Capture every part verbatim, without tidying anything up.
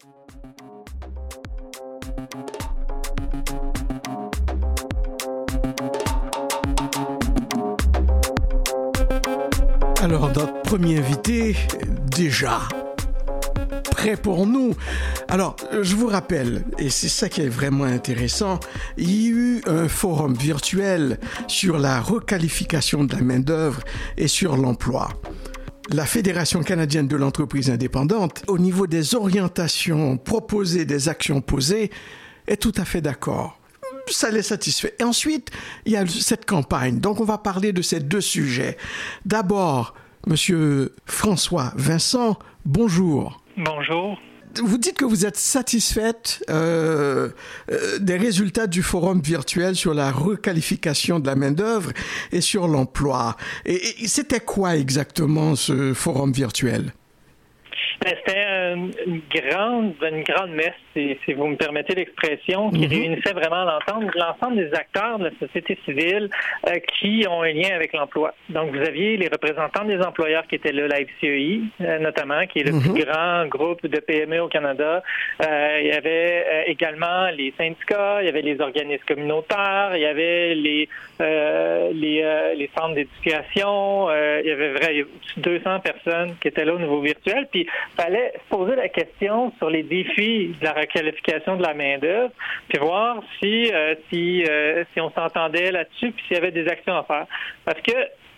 Alors, notre premier invité, déjà prêt pour nous. Alors, je vous rappelle, et c'est ça qui est vraiment intéressant, il y a eu un forum virtuel sur la requalification de la main-d'œuvre et sur l'emploi. La Fédération canadienne de l'entreprise indépendante, au niveau des orientations proposées, des actions posées, est tout à fait d'accord. Ça les satisfait. Et ensuite, il y a cette campagne. Donc, on va parler de ces deux sujets. D'abord, Monsieur François Vincent, bonjour. Bonjour. Vous dites que vous êtes satisfaite euh, euh, des résultats du forum virtuel sur la requalification de la main-d'œuvre et sur l'emploi. Et, et c'était quoi exactement ce forum virtuel? C'était une grande, une grande messe, si, si vous me permettez l'expression, qui mm-hmm. réunissait vraiment l'ensemble, l'ensemble des acteurs de la société civile euh, qui ont un lien avec l'emploi. Donc, vous aviez les représentants des employeurs qui étaient là, la F C E I, euh, notamment, qui est le mm-hmm. plus grand groupe de P M E au Canada. Euh, il y avait euh, également les syndicats, il y avait les organismes communautaires, il y avait les euh, les, euh, les centres d'éducation. Euh, il y avait vraiment deux cents personnes qui étaient là au niveau virtuel. Puis, il fallait se poser la question sur les défis de la requalification de la main-d'œuvre, puis voir si euh, si euh, si on s'entendait là-dessus, puis s'il y avait des actions à faire. Parce que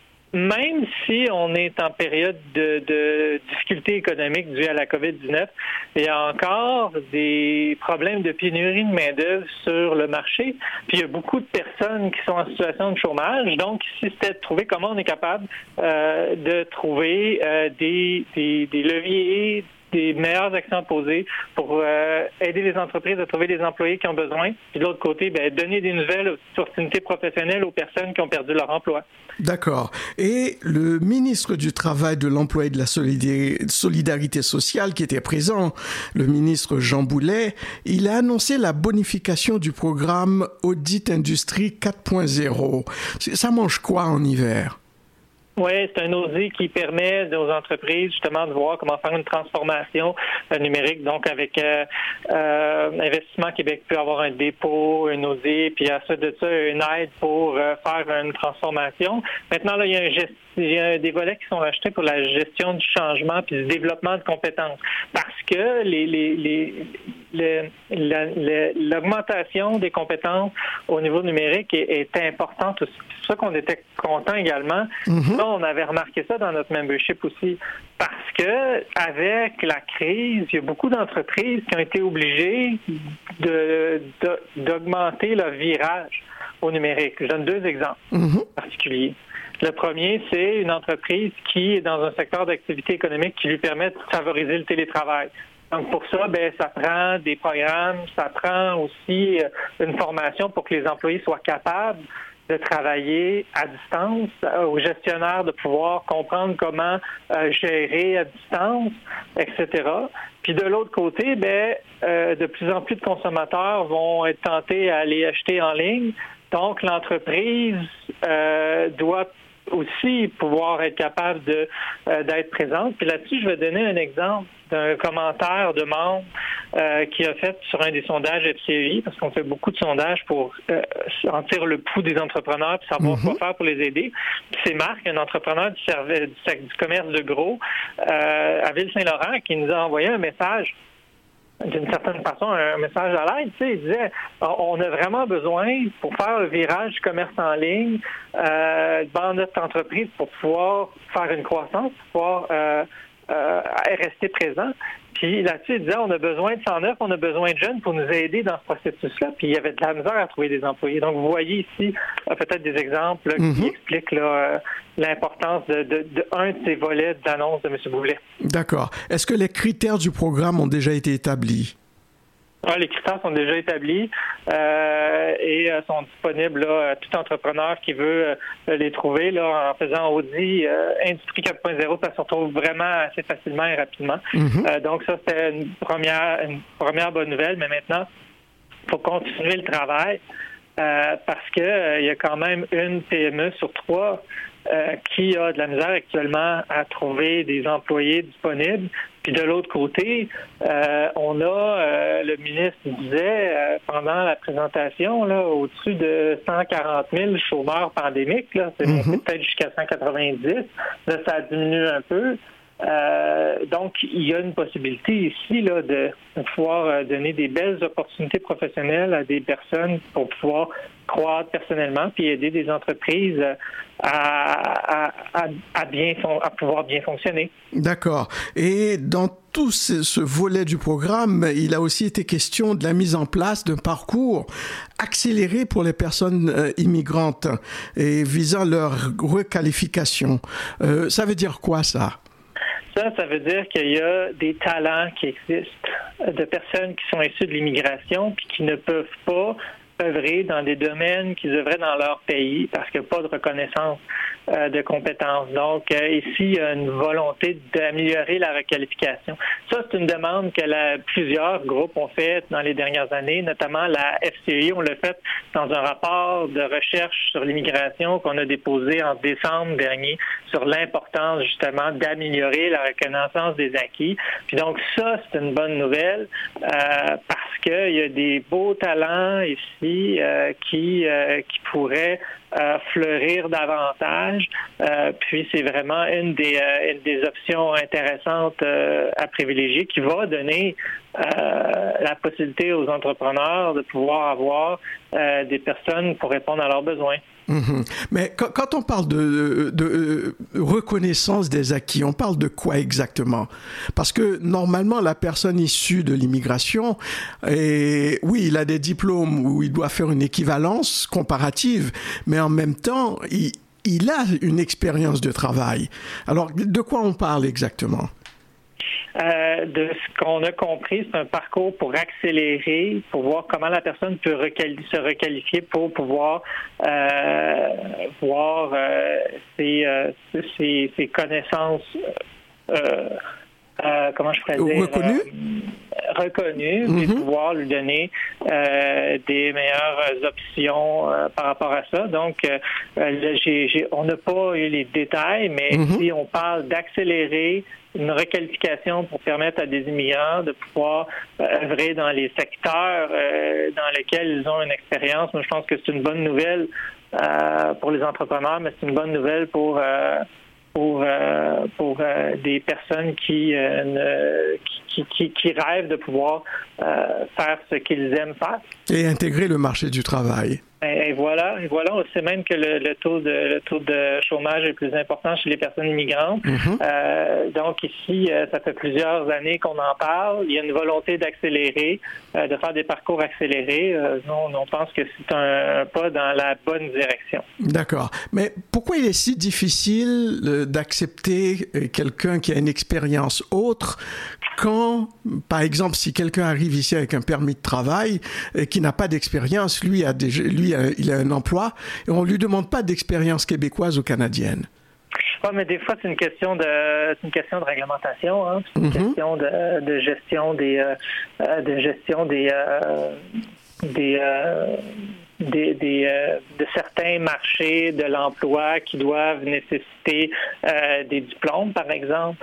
même si on est en période de, de difficultés économiques dues à la covid dix-neuf, il y a encore des problèmes de pénurie de main-d'œuvre sur le marché. Puis il y a beaucoup de personnes qui sont en situation de chômage. Donc, ici, c'était de trouver comment on est capable euh, de trouver euh, des, des, des leviers, des meilleures actions à poser pour euh, aider les entreprises à trouver des employés qui ont besoin. Puis de l'autre côté, bien, donner des nouvelles opportunités professionnelles aux personnes qui ont perdu leur emploi. D'accord. Et le ministre du Travail, de l'Emploi et de la Solidarité sociale qui était présent, le ministre Jean Boulet, il a annoncé la bonification du programme Audit Industrie quatre point zéro. Ça mange quoi en hiver? Oui, c'est un audit qui permet aux entreprises justement de voir comment faire une transformation euh, numérique. Donc, avec euh, euh, Investissement Québec peut avoir un dépôt, un audit, puis à ça de ça, une aide pour euh, faire une transformation. Maintenant, là, il y a un geste il y a des volets qui sont achetés pour la gestion du changement puis du développement de compétences. Parce que les, les, les, les, la, la, l'augmentation des compétences au niveau numérique est, est importante aussi. C'est pour ça qu'on était content également. Mm-hmm. Là, on avait remarqué ça dans notre membership aussi. Parce que avec la crise, il y a beaucoup d'entreprises qui ont été obligées de, de, d'augmenter leur virage au numérique. Je donne deux exemples mm-hmm. particuliers. Le premier, c'est une entreprise qui est dans un secteur d'activité économique qui lui permet de favoriser le télétravail. Donc, pour ça, ben, ça prend des programmes, ça prend aussi une formation pour que les employés soient capables de travailler à distance, aux gestionnaires de pouvoir comprendre comment euh, gérer à distance, et cetera. Puis de l'autre côté, ben, euh, de plus en plus de consommateurs vont être tentés à aller acheter en ligne. Donc, l'entreprise euh, doit aussi pouvoir être capable de euh, d'être présente. Puis là-dessus, je vais donner un exemple d'un commentaire de membre euh, qui a fait sur un des sondages F C E I, parce qu'on fait beaucoup de sondages pour euh, sentir le pouls des entrepreneurs et savoir mm-hmm. quoi faire pour les aider. Puis c'est Marc, un entrepreneur du, service, du, du commerce de gros euh, à Ville-Saint-Laurent, qui nous a envoyé un message d'une certaine façon, un message à l'aide. Tu sais, il disait, on a vraiment besoin, pour faire le virage du commerce en ligne, euh, dans notre entreprise, pour pouvoir faire une croissance, pour pouvoir euh, euh, rester présent. Puis là-dessus, il disait, on a besoin de cent neuf, on a besoin de jeunes pour nous aider dans ce processus-là. Puis il y avait de la misère à trouver des employés. Donc, vous voyez ici euh, peut-être des exemples là, mm-hmm. qui expliquent là, euh, l'importance de, de, de un de ces volets de l'annonce de M. Boulet. D'accord. Est-ce que les critères du programme ont déjà été établis? Ah, les critères sont déjà établis euh, et euh, sont disponibles là, à tout entrepreneur qui veut euh, les trouver là, en faisant Audit euh, Industrie quatre point zéro, ça se retrouve vraiment assez facilement et rapidement. Mm-hmm. Euh, donc ça, c'était une première, une première bonne nouvelle, mais maintenant, il faut continuer le travail euh, parce que euh, il y a quand même une P M E sur trois euh, qui a de la misère actuellement à trouver des employés disponibles. Puis de l'autre côté, euh, on a, euh, le ministre disait euh, pendant la présentation, là, au-dessus de cent quarante mille chômeurs pandémiques, là, c'est monté mm-hmm. peut-être jusqu'à cent quatre-vingt-dix. Là, ça diminue un peu. Euh, donc, il y a une possibilité ici là, de, de pouvoir euh, donner des belles opportunités professionnelles à des personnes pour pouvoir croître personnellement puis aider des entreprises à, à, à, à, bien, à pouvoir bien fonctionner. D'accord. Et dans tout ce, ce volet du programme, il a aussi été question de la mise en place d'un parcours accéléré pour les personnes euh, immigrantes et visant leur requalification. Euh, ça veut dire quoi, ça? Ça, ça veut dire qu'il y a des talents qui existent, de personnes qui sont issues de l'immigration puis qui ne peuvent pas œuvrer dans des domaines qu'ils œuvraient dans leur pays parce qu'il n'y a pas de reconnaissance euh, de compétences. Donc, euh, ici, il y a une volonté d'améliorer la requalification. Ça, c'est une demande que la, plusieurs groupes ont faite dans les dernières années, notamment la F C I. On l'a fait dans un rapport de recherche sur l'immigration qu'on a déposé en décembre dernier sur l'importance, justement, d'améliorer la reconnaissance des acquis. Puis donc, ça, c'est une bonne nouvelle euh, parce qu'il y a des beaux talents ici euh, qui, euh, qui pourraient euh, fleurir davantage. Euh, puis c'est vraiment une des, euh, une des options intéressantes euh, à privilégier qui va donner euh, la possibilité aux entrepreneurs de pouvoir avoir euh, des personnes pour répondre à leurs besoins. Mmh. Mais quand, quand on parle de, de, de reconnaissance des acquis, on parle de quoi exactement? Parce que normalement, la personne issue de l'immigration, et, oui, il a des diplômes où il doit faire une équivalence comparative, mais en même temps, il, il a une expérience de travail. Alors, de quoi on parle exactement? Euh, de ce qu'on a compris, c'est un parcours pour accélérer, pour voir comment la personne peut requali- se requalifier pour pouvoir euh, voir euh, ses, euh, ses, ses connaissances euh, euh, comment je pourrais dire reconnues, euh, reconnues mm-hmm. et pouvoir lui donner euh, des meilleures options euh, par rapport à ça. Donc, euh, j'ai, j'ai, on n'a pas eu les détails, mais mm-hmm. si on parle d'accélérer une requalification pour permettre à des immigrants de pouvoir euh, œuvrer dans les secteurs euh, dans lesquels ils ont une expérience. Moi, je pense que c'est une bonne nouvelle euh, pour les entrepreneurs, mais c'est une bonne nouvelle pour euh, pour euh, pour euh, des personnes qui, euh, ne, qui, qui qui rêvent de pouvoir euh, faire ce qu'ils aiment faire. Et intégrer le marché du travail. Et voilà, et voilà, on sait même que le, le taux de le taux de chômage est plus important chez les personnes immigrantes. Mm-hmm. Euh, donc ici, euh, ça fait plusieurs années qu'on en parle. Il y a une volonté d'accélérer, euh, de faire des parcours accélérés. Euh, nous, on pense que c'est un pas dans la bonne direction. D'accord. Mais pourquoi il est si difficile euh, d'accepter euh, quelqu'un qui a une expérience autre quand, par exemple, si quelqu'un arrive ici avec un permis de travail et qui n'a pas d'expérience, lui a déjà, lui a, il a un emploi et on lui demande pas d'expérience québécoise ou canadienne. Oui, mais des fois c'est une question de c'est une question de réglementation, hein. C'est une mm-hmm. question de, de gestion des euh, de gestion des euh, des euh, Des, des, euh, de certains marchés de l'emploi qui doivent nécessiter euh, des diplômes, par exemple.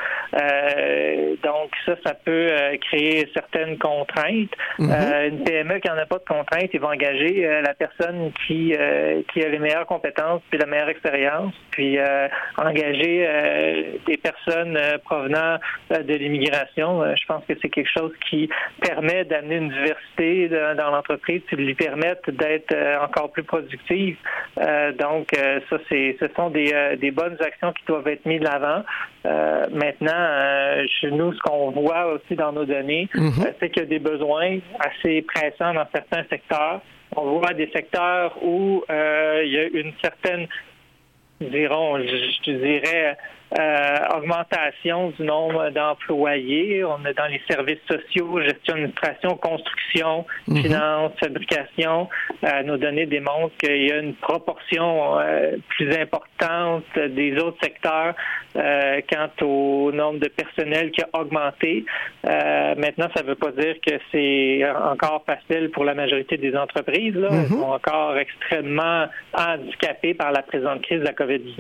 Euh, donc, ça, ça peut euh, créer certaines contraintes. Mm-hmm. Euh, une P M E qui n'en a pas de contraintes, ils vont engager euh, la personne qui, euh, qui a les meilleures compétences puis la meilleure expérience, puis euh, engager euh, des personnes euh, provenant euh, de l'immigration. Euh, je pense que c'est quelque chose qui permet d'amener une diversité de, dans l'entreprise, puis de lui permettre d'être euh, encore plus productive. Euh, donc, euh, ça, c'est, ce sont des, euh, des bonnes actions qui doivent être mises de l'avant. Euh, maintenant, euh, chez nous, ce qu'on voit aussi dans nos données, mm-hmm. euh, c'est qu'il y a des besoins assez pressants dans certains secteurs. On voit des secteurs où euh, il y a une certaine, dirons, je, je dirais, Euh, augmentation du nombre d'employés. On est dans les services sociaux, gestion, administration, construction, mm-hmm. finance, fabrication. Euh, nos données démontrent qu'il y a une proportion euh, plus importante des autres secteurs euh, quant au nombre de personnel qui a augmenté. Euh, maintenant, ça ne veut pas dire que c'est encore facile pour la majorité des entreprises. Là. Mm-hmm. Elles sont encore extrêmement handicapées par la présente crise de la covid dix-neuf.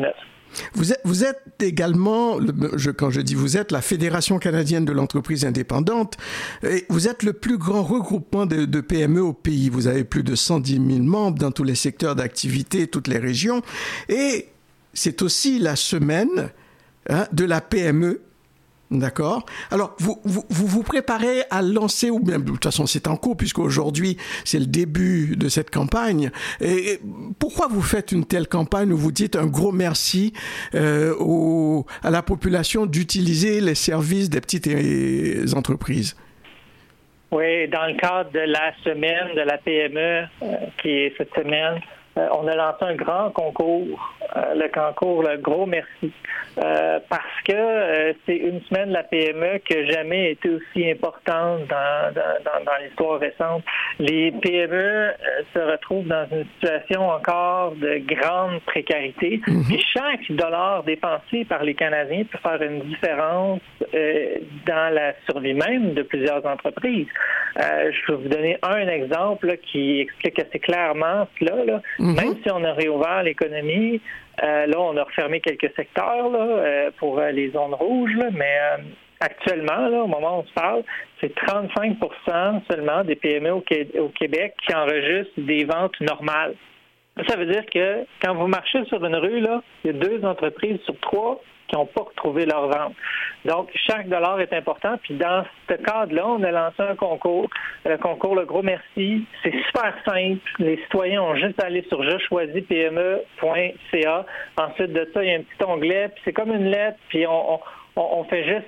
Vous êtes, vous êtes également, je, quand je dis vous êtes, la Fédération canadienne de l'entreprise indépendante, et vous êtes le plus grand regroupement de, de P M E au pays. Vous avez plus de cent dix mille membres dans tous les secteurs d'activité, toutes les régions. Et c'est aussi la semaine hein, de la P M E. D'accord. Alors, vous, vous vous vous préparez à lancer, ou bien, de toute façon, c'est en cours, puisqu'aujourd'hui, c'est le début de cette campagne. Et pourquoi vous faites une telle campagne où vous dites un gros merci euh, au, à la population d'utiliser les services des petites entreprises? Oui, dans le cadre de la semaine de la P M E, euh, qui est cette semaine, euh, on a lancé un grand concours, euh, le concours Le Gros Merci, euh, parce que euh, c'est une semaine de la P M E qui n'a jamais été aussi importante dans, dans, dans, dans l'histoire récente. Les P M E euh, se retrouvent dans une situation encore de grande précarité, mm-hmm. Puis chaque dollar dépensé par les Canadiens peut faire une différence euh, dans la survie même de plusieurs entreprises. Euh, je peux vous donner un exemple là, qui explique assez clairement cela. Là. Mm-hmm. Même si on a réouvert l'économie, euh, là, on a refermé quelques secteurs là, euh, pour euh, les zones rouges, là, mais euh, actuellement, là, au moment où on se parle, c'est trente-cinq pour cent seulement des P M E au, Qué- au Québec qui enregistrent des ventes normales. Ça veut dire que quand vous marchez sur une rue, là, il y a deux entreprises sur trois qui n'ont pas retrouvé leur vente. Donc, chaque dollar est important. Puis dans ce cadre-là, on a lancé un concours. Le concours Le Gros Merci. C'est super simple. Les citoyens ont juste à aller sur je choisis P M E point C A. Ensuite de ça, il y a un petit onglet. Puis c'est comme une lettre. Puis on, on, on fait juste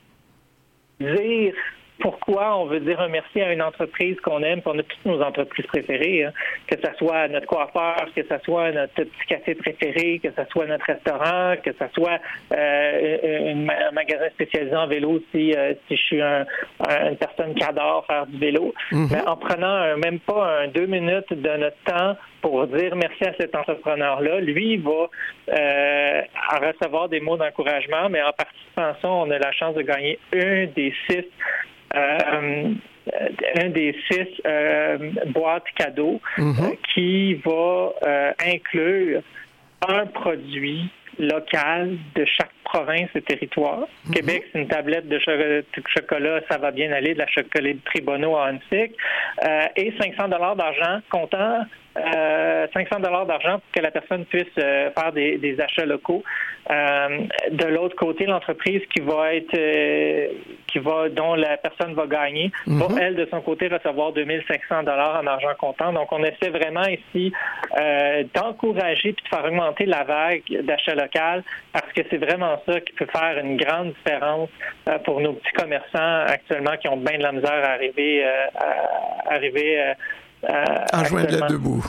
dire pourquoi on veut dire un merci à une entreprise qu'on aime. Puis on a toutes nos entreprises préférées, hein. Que ce soit notre coiffeur, que ce soit notre petit café préféré, que ce soit notre restaurant, que ce soit euh, un, un magasin spécialisé en vélo si, euh, si je suis un, un, une personne qui adore faire du vélo. Mm-hmm. Mais en prenant un, même pas un deux minutes de notre temps pour dire merci à cet entrepreneur-là, lui, il va euh, recevoir des mots d'encouragement, mais en participant à ça, on a la chance de gagner un des six Euh, un des six euh, boîtes cadeaux mm-hmm. euh, qui va euh, inclure un produit local de chaque province et territoire. Mm-hmm. Québec, c'est une tablette de cho- chocolat, ça va bien aller, de la chocolaterie Bonneau à Huntsic, euh, et cinq cents dollars d'argent comptant euh, cinq cents dollars d'argent pour que la personne puisse euh, faire des, des achats locaux. Euh, de l'autre côté, l'entreprise qui va être euh, qui va dont la personne va gagner mm-hmm. va, elle, de son côté, recevoir deux mille cinq cents dollars en argent comptant. Donc, on essaie vraiment ici euh, d'encourager et de faire augmenter la vague d'achat local parce que c'est vraiment ça qui peut faire une grande différence euh, pour nos petits commerçants actuellement qui ont bien de la misère à arriver euh, à, arriver euh, à joindre les deux bouts.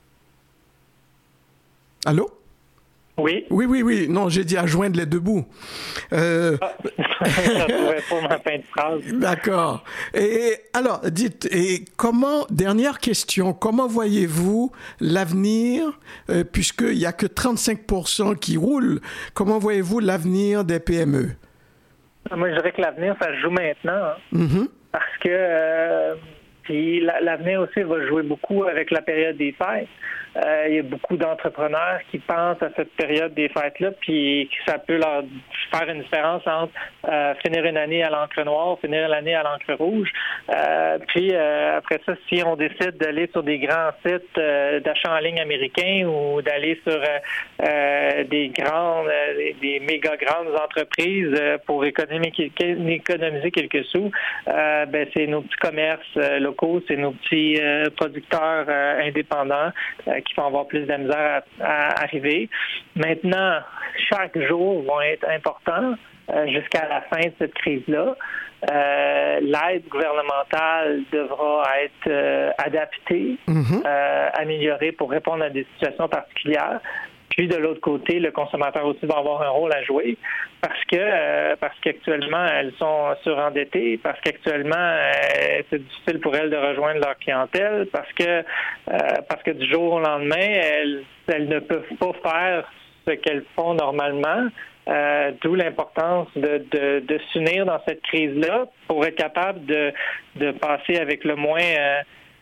Allô? Oui. Oui, oui, oui. Non, j'ai dit à joindre les deux bouts. Euh... Ah, ça pourrait pas ma fin de phrase. D'accord. Et alors, dites, et comment, dernière question, comment voyez-vous l'avenir, euh, puisqu'il n'y a que trente-cinq pour cent qui roulent, comment voyez-vous l'avenir des P M E? Moi, je dirais que l'avenir, ça se joue maintenant. Hein, mm-hmm. Parce que... Euh, Puis l'avenir aussi va jouer beaucoup avec la période des fêtes. Euh, il y a beaucoup d'entrepreneurs qui pensent à cette période des fêtes-là, puis que ça peut leur faire une différence entre euh, finir une année à l'encre noire, finir l'année à l'encre rouge. Euh, puis euh, après ça, si on décide d'aller sur des grands sites euh, d'achat en ligne américains ou d'aller sur euh, euh, des grandes, euh, des, des méga grandes entreprises euh, pour économiser, économiser quelques sous, euh, ben c'est nos petits commerces euh, locaux, c'est nos petits euh, producteurs euh, indépendants euh, qui vont avoir plus de misère à, à arriver. Maintenant, chaque jour va être important euh, jusqu'à la fin de cette crise-là. Euh, l'aide gouvernementale devra être euh, adaptée, mm-hmm. euh, améliorée pour répondre à des situations particulières. Puis de l'autre côté, le consommateur aussi va avoir un rôle à jouer parce que euh, parce qu'actuellement elles sont surendettées, parce qu'actuellement euh, c'est difficile pour elles de rejoindre leur clientèle, parce que euh, parce que du jour au lendemain elles elles ne peuvent pas faire ce qu'elles font normalement. Euh, d'où l'importance de, de, de s'unir dans cette crise-là pour être capable de, de passer avec le moins euh,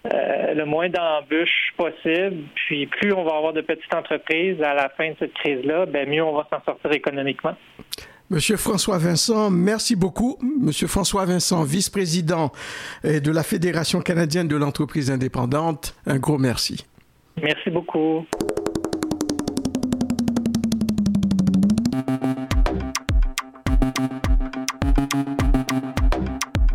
euh, le moins d'embûches possible. Puis plus on va avoir de petites entreprises à la fin de cette crise-là, ben mieux on va s'en sortir économiquement. Monsieur François Vincent, merci beaucoup. Monsieur François Vincent, vice-président de la Fédération canadienne de l'entreprise indépendante, un gros merci. Merci beaucoup.